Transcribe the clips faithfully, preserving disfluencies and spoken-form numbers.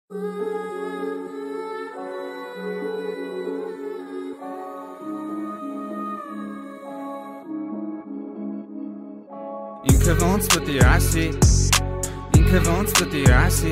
Ինքը ոնց պետք է ասի, ինքը ոնց պետք է ասի,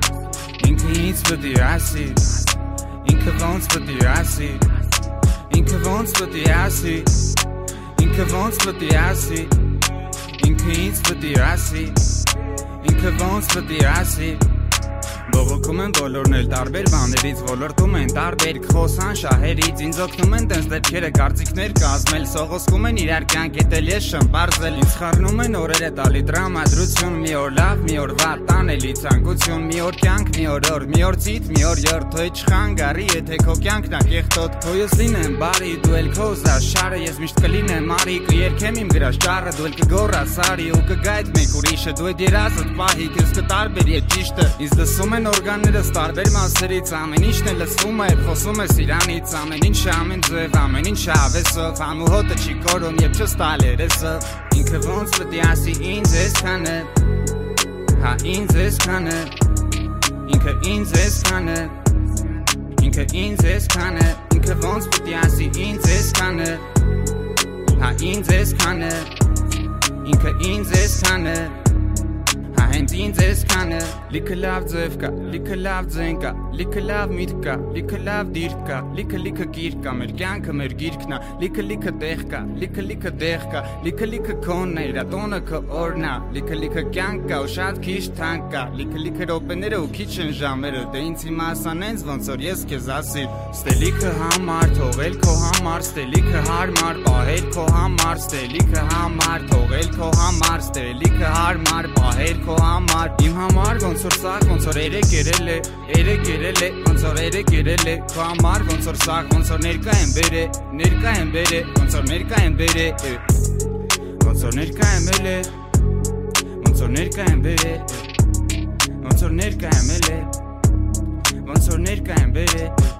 ինքը ինձ պետք է ասի, ինքը ոնց պետք է ասի, ինքը ոնց պետք է ասի, ինքը ոնց պետք է ասի, ինքը ինձ պետք է ասի, ինքը ոնց պետք է ասի. Բողոքում են բոլորն էլ տարբեր բաներից, ոլորտում են տարբեր խոսան շահերից, ինձ օգնում են տենց դեպքերը կարծիքներ կազմել, սողոսկում են իրար կյանք էտել ես շմպարզել, ինձ խառնում են օրերը տալի տրամադրություն, մի օր լավ, մի օր վատ, տանելի ցանկություն, մի օր կյանք, մի օր օր, մի օր ցիտ, մի օր յորդ, թոյ չխանգարի, եթե քո կյանքն ա կեղտոտ, քոյս լինեմ բարի, դու էլ քո զաշարը, ես միշտ կլինեմ արի, կերքեմ իմ գրած ճառը, դու էլ կգոռաս արի ու կգայդ մեկ ուրիշը, դու այդ երազդ պահի, քեզ կտարբերի այդ ճիշտը, ինձ լսում են օրգաններս տարբեր մասերից, ամեն ինչն է լսվում է, խոսում ես իրանից, ամեն ինչ ամեն ձև, ամեն ինչ ավեսով, համուհոտը չի կորում, երբ չստալ երեսով, ինքը ոնց պետք է ասի ինձ այսքանը, հա ինձ այսքանը, ինքը ինձ այսքանը, ինքը ինձ այսքանը, ինքը ոնց պետք է ասի ինձ այսքանը, հա ինձ այսքանը, ինքը ինձ այսքանը. Հենց ինձ այսքանը, լիքը լավ ձև կա, լիքը լավ ձեն կա, լիքը լավ միտք կա, լիքը լավ դիրք կա, լիքը լիքը գիրք կա, մեր կյանքը մեր գիրքն ա, լիքը լիքը տեղ կա, լիքը լիքը տեղ կա, լիքը լիքը քոնն է, իրա տոնը քո օրն ա, լիքը լիքը կյանք կա ու շատ քիչ թանկ կա, լիքը լիքը րոպեները ու քիչ են ժամերը, դե ինձ հիմա ասան ենց ոնց որ ես քեզ ասի, ստելիքը համար, թողել քո համար, ստելիքը հարմար, պահել քո համար, ստելիքը համար, թողել քո համար, ստելիքը հարմար, պահել քո համար, իմ համար ոնց որ սաղ, ոնց որ երեք երել է, երեք երել է, ոնց որ երեք երել է, քո համար ոնց որ սաղ, ոնց որ ներկա եմ բերե, ներկա եմ բերե, ոնց որ ներկա եմ բերե, ոնց որ ներկա եմ էլ է, ոնց որ ներկա եմ բերե, ոնց որ ներկա եմ էլ է, ոնց որ ներկա եմ բերե.